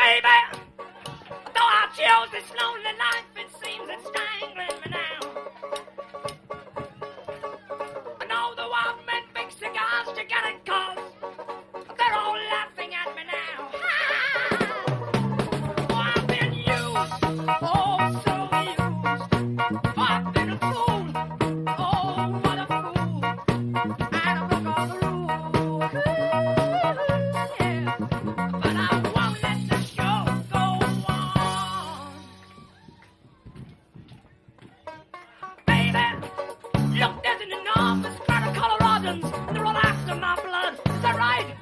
Baby, though I chose this lonely life, it seems it's strangling me now. And although I've made big cigars to get in calls, they're all laughing at me now. Oh, I've been used, oh, so used. Oh, I've been a fool, oh, what a fool. And I broke all the rules, yeah. But I won't let the show go on. Baby, look, there's an enormous crowd of Coloradans, and they're all after my blood. Is that right?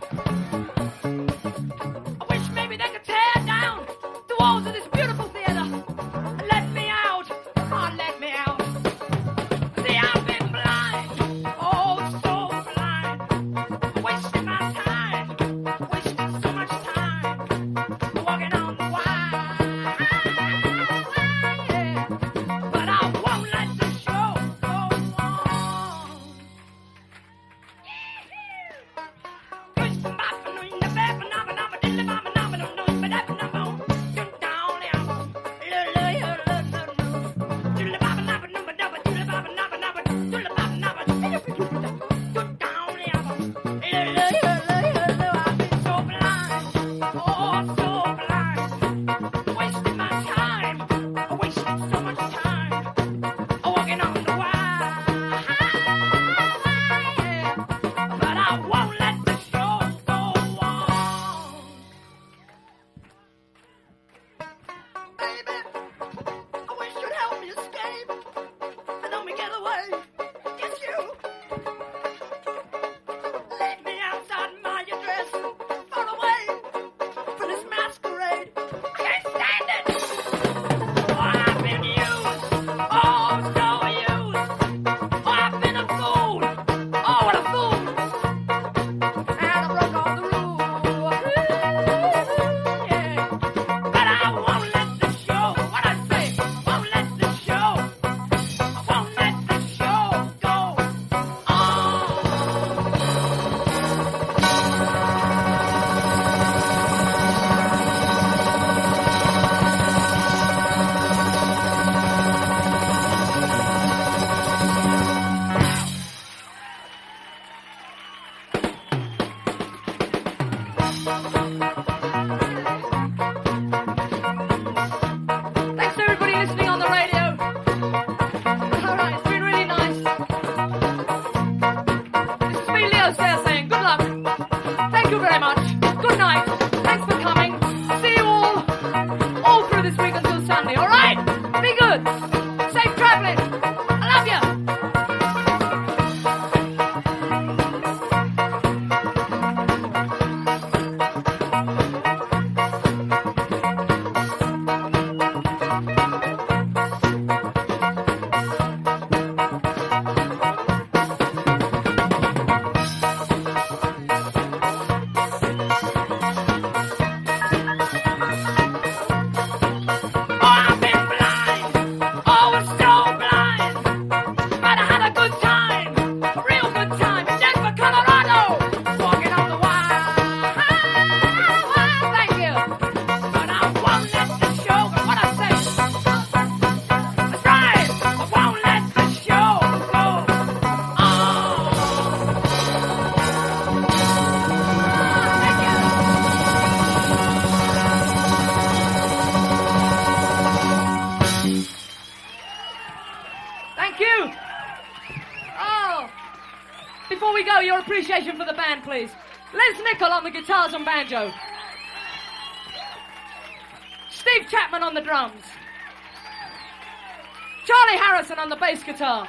I wish maybe they could tear down the walls of this beautiful theater and let me out. Oh, let me out. See, I've been blind, oh, so blind, wasting my time, wasting so much time, walking on the wire. Yeah. But I won't let the show go on. Thanks everybody listening on the radio. All right, it's been really nice. This is me, Leo Sayer, saying good luck. Thank you very much. Good night. Thanks for coming. See you all through this week until Sunday. All right? Be good. Safe traveling. I love you. Before we go, your appreciation for the band, please. Les Nickel on the guitars and banjo. Steve Chapman on the drums. Charlie Harrison on the bass guitar.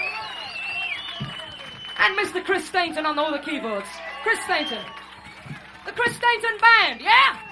And Mr. Chris Stainton on all the keyboards. Chris Stainton. The Chris Stainton Band, yeah?